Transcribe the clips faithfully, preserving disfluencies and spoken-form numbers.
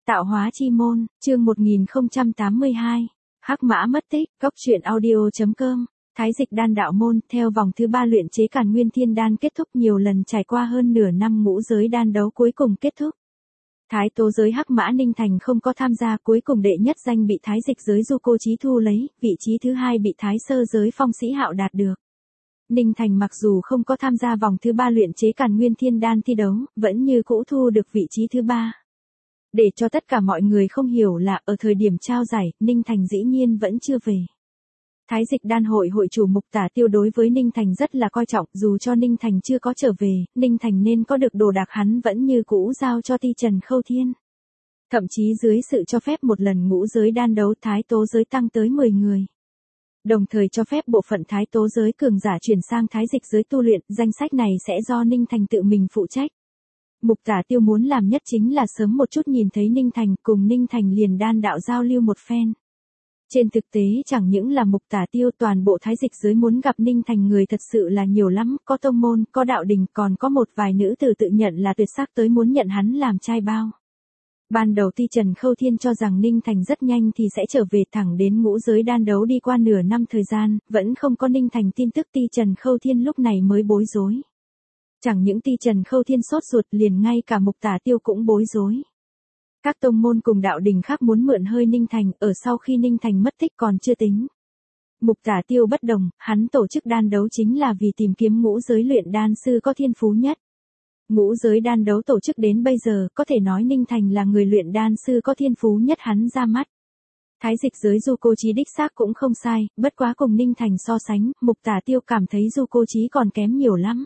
Tạo hóa chi môn, chương một nghìn không trăm tám mươi hai. Hắc mã mất tích, góc truyện audio chấm com. Thái dịch đan đạo môn, theo vòng thứ ba luyện chế Càn Nguyên Thiên Đan kết thúc nhiều lần trải qua hơn nửa năm ngũ giới đan đấu cuối cùng kết thúc. Thái tố giới Hắc mã Ninh Thành không có tham gia, cuối cùng đệ nhất danh bị thái dịch giới Du Cô Chí thu lấy, vị trí thứ hai bị thái sơ giới Phong Sĩ Hạo đạt được. Ninh Thành mặc dù không có tham gia vòng thứ ba luyện chế Càn Nguyên Thiên Đan thi đấu, vẫn như cũ thu được vị trí thứ ba. Để cho tất cả mọi người không hiểu là, ở thời điểm trao giải, Ninh Thành dĩ nhiên vẫn chưa về. Thái dịch đan hội hội chủ Mục Tả Tiêu đối với Ninh Thành rất là coi trọng, dù cho Ninh Thành chưa có trở về, Ninh Thành nên có được đồ đạc hắn vẫn như cũ giao cho Ti Trần Khâu Thiên. Thậm chí dưới sự cho phép một lần ngũ giới đan đấu, thái tố giới tăng tới mười người. Đồng thời cho phép bộ phận thái tố giới cường giả chuyển sang thái dịch giới tu luyện, danh sách này sẽ do Ninh Thành tự mình phụ trách. Mục Tả Tiêu muốn làm nhất chính là sớm một chút nhìn thấy Ninh Thành, cùng Ninh Thành liền đan đạo giao lưu một phen. Trên thực tế chẳng những là Mục Tả Tiêu, toàn bộ thái dịch giới muốn gặp Ninh Thành người thật sự là nhiều lắm, có tông môn, có đạo đình, còn có một vài nữ tử tự nhận là tuyệt sắc tới muốn nhận hắn làm trai bao. Ban đầu Ti Trần Khâu Thiên cho rằng Ninh Thành rất nhanh thì sẽ trở về, thẳng đến ngũ giới đan đấu đi qua nửa năm thời gian, vẫn không có Ninh Thành tin tức, Ti Trần Khâu Thiên lúc này mới bối rối. Chẳng những Ti Trần Khâu Thiên sốt ruột, liền ngay cả Mục Tả Tiêu cũng bối rối. Các tông môn cùng đạo đình khác muốn mượn hơi Ninh Thành, ở sau khi Ninh Thành mất tích còn chưa tính. Mục Tả Tiêu bất đồng, hắn tổ chức đan đấu chính là vì tìm kiếm ngũ giới luyện đan sư có thiên phú nhất. Ngũ giới đan đấu tổ chức đến bây giờ, có thể nói Ninh Thành là người luyện đan sư có thiên phú nhất hắn ra mắt. Thái dịch giới Du Cô Chí đích xác cũng không sai, bất quá cùng Ninh Thành so sánh, Mục Tả Tiêu cảm thấy Du Cô Chí còn kém nhiều lắm.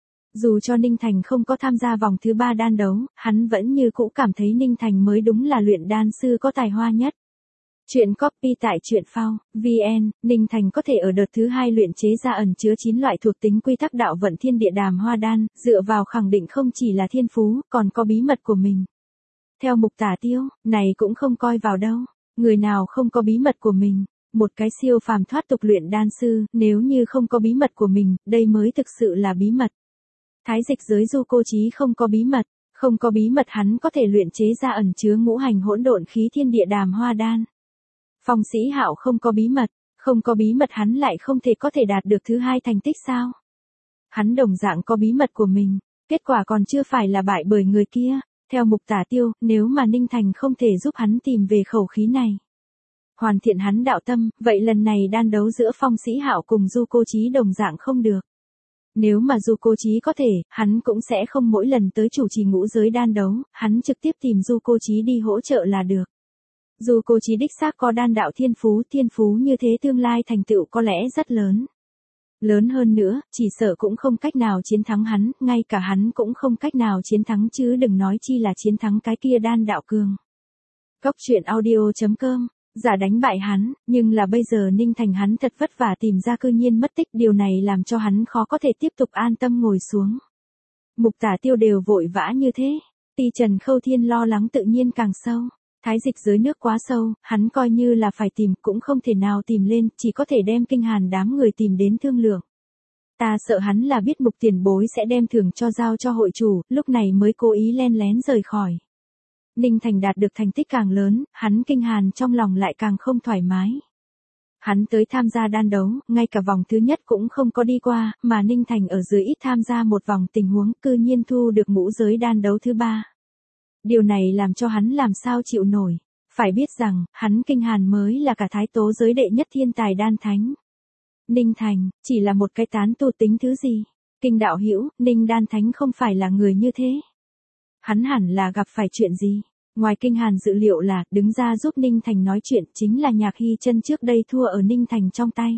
Dù cho Ninh Thành không có tham gia vòng thứ ba đan đấu, hắn vẫn như cũ cảm thấy Ninh Thành mới đúng là luyện đan sư có tài hoa nhất. Chuyện copy tại truyện phao, vn, Ninh Thành có thể ở đợt thứ hai luyện chế ra ẩn chứa chín loại thuộc tính quy tắc đạo vận thiên địa đàm hoa đan, dựa vào khẳng định không chỉ là thiên phú, còn có bí mật của mình. Theo Mục Tả Tiêu, này cũng không coi vào đâu, người nào không có bí mật của mình. Một cái siêu phàm thoát tục luyện đan sư, nếu như không có bí mật của mình, đây mới thực sự là bí mật. Thái dịch giới Du Cô Chí không có bí mật, không có bí mật hắn có thể luyện chế ra ẩn chứa ngũ hành hỗn độn khí thiên địa đàm hoa đan. Phong Sĩ Hạo không có bí mật, không có bí mật hắn lại không thể có thể đạt được thứ hai thành tích sao? Hắn đồng dạng có bí mật của mình, kết quả còn chưa phải là bại bởi người kia. Theo Mục Tả Tiêu, nếu mà Ninh Thành không thể giúp hắn tìm về khẩu khí này, hoàn thiện hắn đạo tâm, vậy lần này đan đấu giữa Phong Sĩ Hạo cùng Du Cô Chí đồng dạng không được. Nếu mà Du Cô Chí có thể, hắn cũng sẽ không mỗi lần tới chủ trì ngũ giới đan đấu, hắn trực tiếp tìm Du Cô Chí đi hỗ trợ là được. Du Cô Chí đích xác có đan đạo thiên phú, thiên phú như thế tương lai thành tựu có lẽ rất lớn. Lớn hơn nữa, chỉ sợ cũng không cách nào chiến thắng hắn, ngay cả hắn cũng không cách nào chiến thắng chứ đừng nói chi là chiến thắng cái kia đan đạo cường. Góc truyện audio chấm com. Giả đánh bại hắn, nhưng là bây giờ Ninh Thành hắn thật vất vả tìm ra cư nhiên mất tích, điều này làm cho hắn khó có thể tiếp tục an tâm ngồi xuống. Mục Tả Tiêu đều vội vã như thế, Ti Trần Khâu Thiên lo lắng tự nhiên càng sâu. Thái dịch giới nước quá sâu, hắn coi như là phải tìm cũng không thể nào tìm lên, chỉ có thể đem Kinh Hàn đám người tìm đến thương lượng. Ta sợ hắn là biết Mục tiền bối sẽ đem thưởng cho giao cho hội chủ, lúc này mới cố ý len lén rời khỏi. Ninh Thành đạt được thành tích càng lớn, hắn Kinh Hàn trong lòng lại càng không thoải mái. Hắn tới tham gia đan đấu, ngay cả vòng thứ nhất cũng không có đi qua, mà Ninh Thành ở dưới ít tham gia một vòng tình huống cư nhiên thu được ngũ giới đan đấu thứ ba. Điều này làm cho hắn làm sao chịu nổi. Phải biết rằng, hắn Kinh Hàn mới là cả thái tố giới đệ nhất thiên tài đan thánh. Ninh Thành, chỉ là một cái tán tu tính thứ gì? Kinh đạo hữu, Ninh đan thánh không phải là người như thế. Hắn hẳn là gặp phải chuyện gì? Ngoài Kinh Hàn dự liệu là, đứng ra giúp Ninh Thành nói chuyện chính là Nhạc Hy Chân trước đây thua ở Ninh Thành trong tay.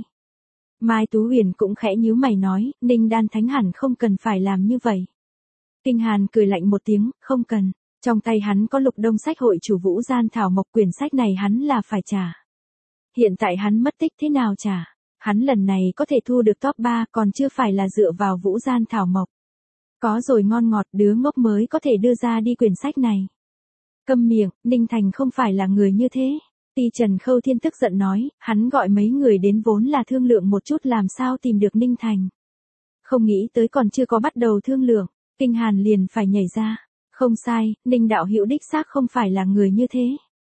Mai Tú Huyền cũng khẽ nhíu mày nói, Ninh đan thánh hẳn không cần phải làm như vậy. Kinh Hàn cười lạnh một tiếng, không cần. Trong tay hắn có Lục Đông sách hội chủ Vũ Gian Thảo Mộc, quyển sách này hắn là phải trả. Hiện tại hắn mất tích thế nào trả? Hắn lần này có thể thu được top ba còn chưa phải là dựa vào Vũ Gian Thảo Mộc. Có rồi ngon ngọt, đứa ngốc mới có thể đưa ra đi quyển sách này. Câm miệng, Ninh Thành không phải là người như thế. Ti Trần Khâu Thiên tức giận nói, hắn gọi mấy người đến vốn là thương lượng một chút làm sao tìm được Ninh Thành. Không nghĩ tới còn chưa có bắt đầu thương lượng, Kinh Hàn liền phải nhảy ra. Không sai, Ninh đạo hữu đích xác không phải là người như thế.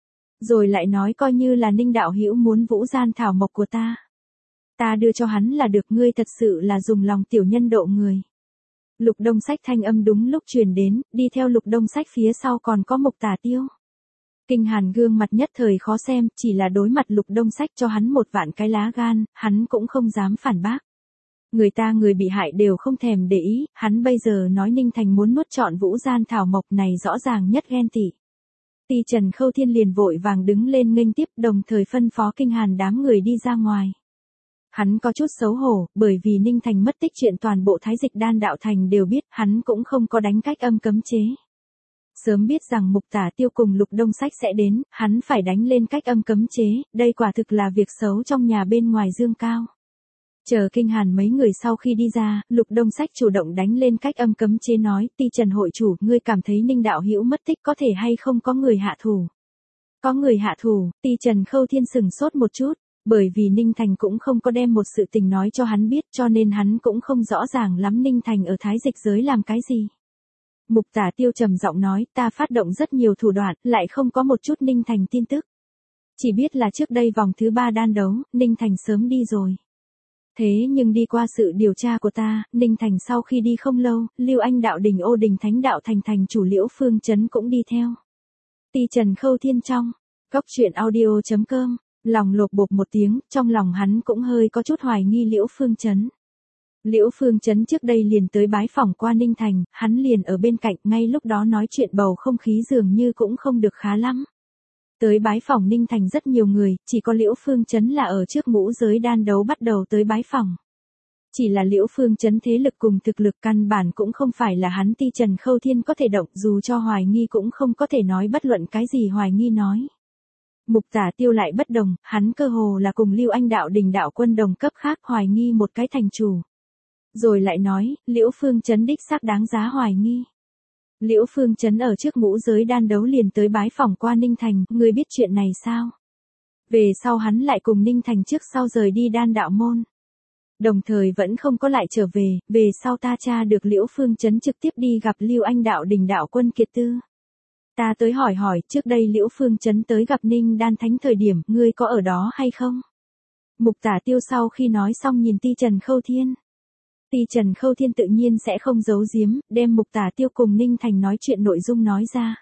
Rồi lại nói coi như là Ninh đạo hữu muốn vũ gian thảo mộc của ta. Ta đưa cho hắn là được, ngươi thật sự là dùng lòng tiểu nhân độ người. Lục Đông Sách thanh âm đúng lúc truyền đến, đi theo Lục Đông Sách phía sau còn có Mục Tả Tiêu. Kinh Hàn gương mặt nhất thời khó xem, chỉ là đối mặt Lục Đông Sách cho hắn một vạn cái lá gan, hắn cũng không dám phản bác. Người ta người bị hại đều không thèm để ý, hắn bây giờ nói Ninh Thành muốn nuốt trọn vũ gian thảo mộc này rõ ràng nhất ghen tị. Ti Trần Khâu Thiên liền vội vàng đứng lên nghênh tiếp, đồng thời phân phó Kinh Hàn đám người đi ra ngoài. Hắn có chút xấu hổ, bởi vì Ninh Thành mất tích chuyện toàn bộ Thái Dịch Đan đạo thành đều biết, hắn cũng không có đánh cách âm cấm chế. Sớm biết rằng Mục Tả Tiêu cùng Lục Đông Sách sẽ đến, hắn phải đánh lên cách âm cấm chế, đây quả thực là việc xấu trong nhà bên ngoài dương cao. Chờ Kinh Hàn mấy người sau khi đi ra, Lục Đông Sách chủ động đánh lên cách âm cấm chế nói, Ti Trần hội chủ, ngươi cảm thấy Ninh đạo hữu mất tích có thể hay không có người hạ thủ. Có người hạ thủ, Ti Trần Khâu Thiên sừng sốt một chút, bởi vì Ninh Thành cũng không có đem một sự tình nói cho hắn biết, cho nên hắn cũng không rõ ràng lắm Ninh Thành ở Thái Dịch giới làm cái gì. Mục Tả Tiêu trầm giọng nói, ta phát động rất nhiều thủ đoạn, lại không có một chút Ninh Thành tin tức. Chỉ biết là trước đây vòng thứ ba đan đấu, Ninh Thành sớm đi rồi. Thế nhưng đi qua sự điều tra của ta, Ninh Thành sau khi đi không lâu, Lưu Anh đạo đình Ô Đình Thánh đạo thành thành chủ Liễu Phương Chấn cũng đi theo. Ti Trần Khâu Thiên trong, góc truyện audio chấm com, lòng lột bột một tiếng, trong lòng hắn cũng hơi có chút hoài nghi Liễu Phương Chấn. Liễu Phương Chấn trước đây liền tới bái phỏng qua Ninh Thành, hắn liền ở bên cạnh, ngay lúc đó nói chuyện bầu không khí dường như cũng không được khá lắm. Tới bái phỏng Ninh Thành rất nhiều người, chỉ có Liễu Phương Chấn là ở trước ngũ giới đan đấu bắt đầu tới bái phỏng. Chỉ là Liễu Phương Chấn thế lực cùng thực lực căn bản cũng không phải là hắn Ti Trần Khâu Thiên có thể động, dù cho hoài nghi cũng không có thể nói bất luận cái gì hoài nghi nói. Mục Tả Tiêu lại bất đồng, hắn cơ hồ là cùng Lưu Anh đạo đình đạo quân đồng cấp khác hoài nghi một cái thành chủ. Rồi lại nói, Liễu Phương Chấn đích xác đáng giá hoài nghi. Liễu Phương Chấn ở trước ngũ giới đan đấu liền tới bái phỏng qua Ninh Thành, ngươi biết chuyện này sao? Về sau hắn lại cùng Ninh Thành trước sau rời đi đan đạo môn. Đồng thời vẫn không có lại trở về, về sau ta tra được Liễu Phương Chấn trực tiếp đi gặp Lưu Anh đạo đình đạo quân Kiệt Tư. Ta tới hỏi hỏi, trước đây Liễu Phương Chấn tới gặp Ninh Đan Thánh thời điểm, ngươi có ở đó hay không? Mục Tả Tiêu sau khi nói xong nhìn Ti Trần Khâu Thiên. Ti Trần Khâu Thiên tự nhiên sẽ không giấu giếm, đem Mục Tả Tiêu cùng Ninh Thành nói chuyện nội dung nói ra.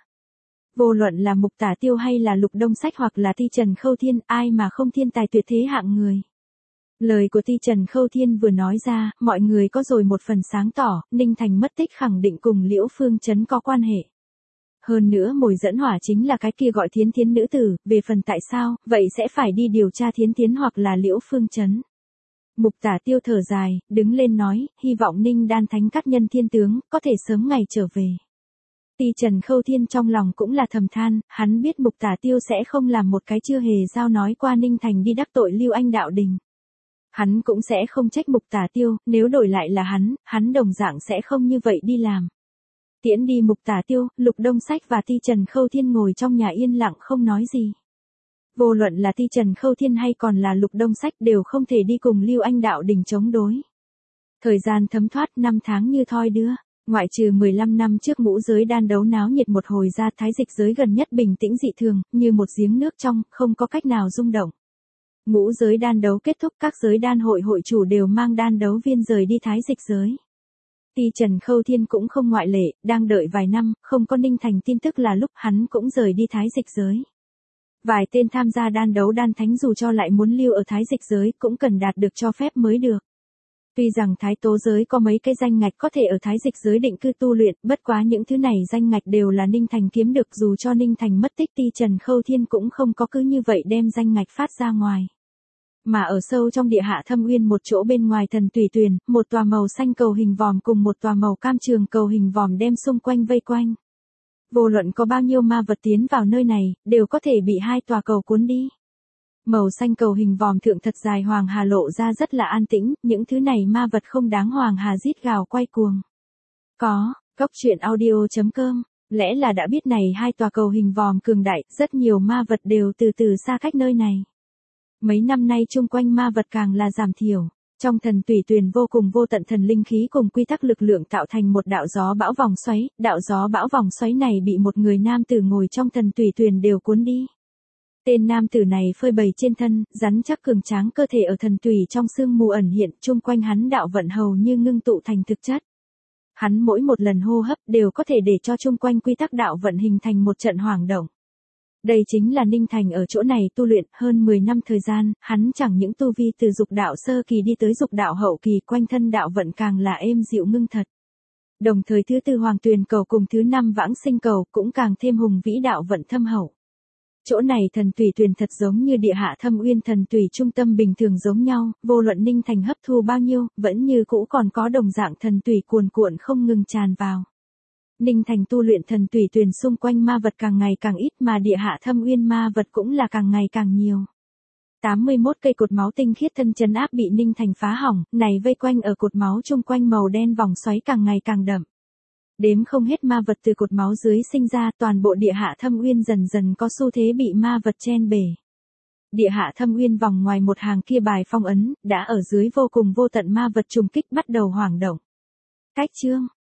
Vô luận là Mục Tả Tiêu hay là Lục Đông Sách hoặc là Ti Trần Khâu Thiên, ai mà không thiên tài tuyệt thế hạng người. Lời của Ti Trần Khâu Thiên vừa nói ra, mọi người có rồi một phần sáng tỏ, Ninh Thành mất tích khẳng định cùng Liễu Phương Chấn có quan hệ. Hơn nữa mồi dẫn hỏa chính là cái kia gọi Thiến Thiến nữ tử, về phần tại sao, vậy sẽ phải đi điều tra Thiến Thiến hoặc là Liễu Phương Chấn. Mục Tả Tiêu thở dài, đứng lên nói, hy vọng Ninh Đan Thánh các nhân thiên tướng, có thể sớm ngày trở về. Ti Trần Khâu Thiên trong lòng cũng là thầm than, hắn biết Mục Tả Tiêu sẽ không làm một cái chưa hề giao nói qua Ninh Thành đi đắc tội Lưu Anh đạo đình. Hắn cũng sẽ không trách Mục Tả Tiêu, nếu đổi lại là hắn, hắn đồng dạng sẽ không như vậy đi làm. Tiễn đi Mục Tả Tiêu, Lục Đông Sách và Ti Trần Khâu Thiên ngồi trong nhà yên lặng không nói gì. Vô luận là Ti Trần Khâu Thiên hay còn là Lục Đông Sách đều không thể đi cùng Lưu Anh đạo đình chống đối. Thời gian thấm thoát năm tháng như thoi đưa, ngoại trừ mười lăm năm trước ngũ giới đan đấu náo nhiệt một hồi ra, Thái Dịch giới gần nhất bình tĩnh dị thường, như một giếng nước trong, không có cách nào rung động. Ngũ giới đan đấu kết thúc, các giới đan hội hội chủ đều mang đan đấu viên rời đi Thái Dịch giới. Ti Trần Khâu Thiên cũng không ngoại lệ, đang đợi vài năm, không có Ninh Thành tin tức là lúc hắn cũng rời đi Thái Dịch giới. Vài tên tham gia đan đấu đan thánh dù cho lại muốn lưu ở Thái Dịch giới cũng cần đạt được cho phép mới được. Tuy rằng Thái Tố giới có mấy cái danh ngạch có thể ở Thái Dịch giới định cư tu luyện, bất quá những thứ này danh ngạch đều là Ninh Thành kiếm được, dù cho Ninh Thành mất tích Ti Trần Khâu Thiên cũng không có cứ như vậy đem danh ngạch phát ra ngoài. Mà ở sâu trong địa hạ thâm uyên một chỗ bên ngoài thần tùy tuyền, một tòa màu xanh cầu hình vòm cùng một tòa màu cam trường cầu hình vòm đem xung quanh vây quanh. Vô luận có bao nhiêu ma vật tiến vào nơi này, đều có thể bị hai tòa cầu cuốn đi. Màu xanh cầu hình vòm thượng thật dài Hoàng Hà lộ ra rất là an tĩnh, những thứ này ma vật không đáng Hoàng Hà rít gào quay cuồng. Có, góc truyện audio chấm com, lẽ là đã biết này hai tòa cầu hình vòm cường đại, rất nhiều ma vật đều từ từ xa cách nơi này. Mấy năm nay chung quanh ma vật càng là giảm thiểu. Trong thần tùy tuyền vô cùng vô tận thần linh khí cùng quy tắc lực lượng tạo thành một đạo gió bão vòng xoáy, đạo gió bão vòng xoáy này bị một người nam tử ngồi trong thần tùy tuyền đều cuốn đi. Tên nam tử này phơi bày trên thân, rắn chắc cường tráng cơ thể ở thần tùy trong sương mù ẩn hiện, chung quanh hắn đạo vận hầu như ngưng tụ thành thực chất. Hắn mỗi một lần hô hấp đều có thể để cho chung quanh quy tắc đạo vận hình thành một trận hoảng động. Đây chính là Ninh Thành ở chỗ này tu luyện hơn mười năm thời gian, hắn chẳng những tu vi từ dục đạo sơ kỳ đi tới dục đạo hậu kỳ, quanh thân đạo vận càng là êm dịu ngưng thật. Đồng thời thứ tư hoàng tuyền cầu cùng thứ năm vãng sinh cầu cũng càng thêm hùng vĩ đạo vận thâm hậu. Chỗ này thần tùy tuyền thật giống như địa hạ thâm uyên thần tùy trung tâm bình thường giống nhau, vô luận Ninh Thành hấp thu bao nhiêu, vẫn như cũ còn có đồng dạng thần tùy cuồn cuộn không ngừng tràn vào. Ninh Thành tu luyện thần tùy tuyền xung quanh ma vật càng ngày càng ít mà địa hạ thâm uyên ma vật cũng là càng ngày càng nhiều. tám mươi mốt cây cột máu tinh khiết thân trấn áp bị Ninh Thành phá hỏng, này vây quanh ở cột máu chung quanh màu đen vòng xoáy càng ngày càng đậm. Đếm không hết ma vật từ cột máu dưới sinh ra, toàn bộ địa hạ thâm uyên dần dần có xu thế bị ma vật chen bể. Địa hạ thâm uyên vòng ngoài một hàng kia bài phong ấn, đã ở dưới vô cùng vô tận ma vật trùng kích bắt đầu hoảng động. Cách chương